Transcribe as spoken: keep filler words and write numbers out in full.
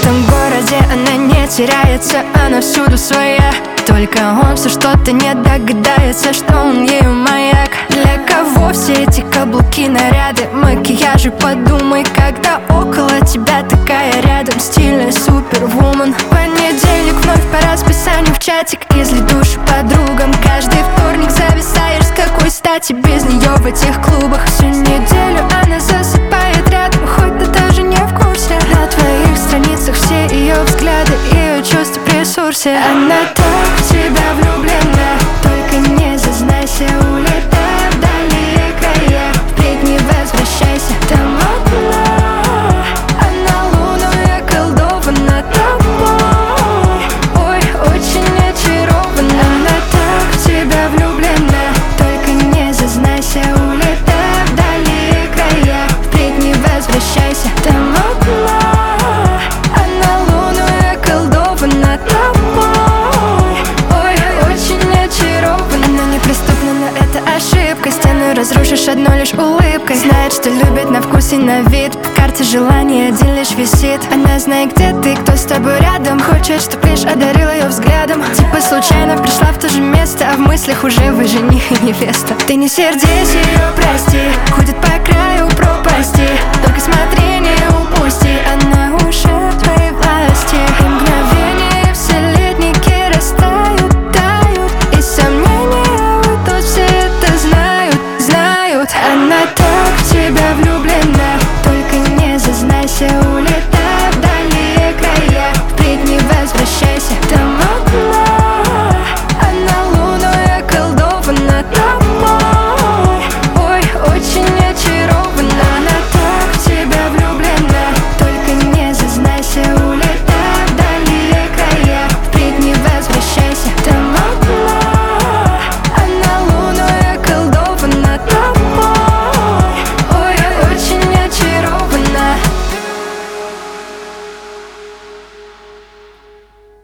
этом городе она не теряется, она всюду своя. Только он все что-то не догадается, что он ею маяк. Для кого все эти каблуки, наряды, макияжи? Подумай, когда около тебя такая рядом, стильная супервумен. Понедельник вновь по расписанию в чатик, изли душу подругам. Каждый вторник зависаешь, с какой стати без нее в этих клубах. Всю неделю она засыпает рядом, хоть ты даже не в курсе. На твоих страницах все ее взгляды, ее чувства при ресурсе. Она так в тебя влюблена, только не зазнайся, улетай вдали края. Впредь не возвращайся, там одна, она луной околдована тобой. Ой, очень очарована. Она так в тебя влюблена, только не зазнайся, улетай вдали края. Впредь не возвращайся, там одна, она луной околдована тобой. Ошибка, стену разрушишь одной лишь улыбкой. Знает, что любит на вкус и на вид. В карте желаний один лишь висит. Она знает, где ты, кто с тобой рядом. Хочет, чтоб лишь одарил ее взглядом. Типа случайно пришла в то же место, а в мыслях уже вы жених и невеста. Ты не сердись ее, прости, ходит по краю пропасти. Только смотри, не упусти.